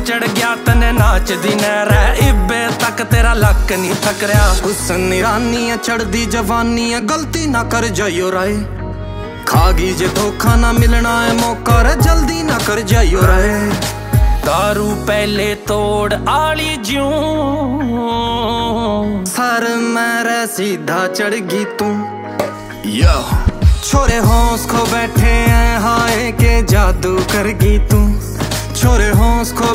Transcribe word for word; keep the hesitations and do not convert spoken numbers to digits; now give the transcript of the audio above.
चढ़ गया तने नाच दी नैर इबे तक तेरा लक नहीं थक रहा। हुसन रानी है चढ़दी जवानी है गलती ना कर जाइयो राय खा गई जे धोखा ना मिलना है मौका रे जल्दी ना कर जाइयो राय। दारू पहले तोड़ आली ज्यों सर मेरे सीधा चढ़ गई तू यो छोरे होश खो बैठे हैं हाय के जादू कर गई तू छोरे होश खो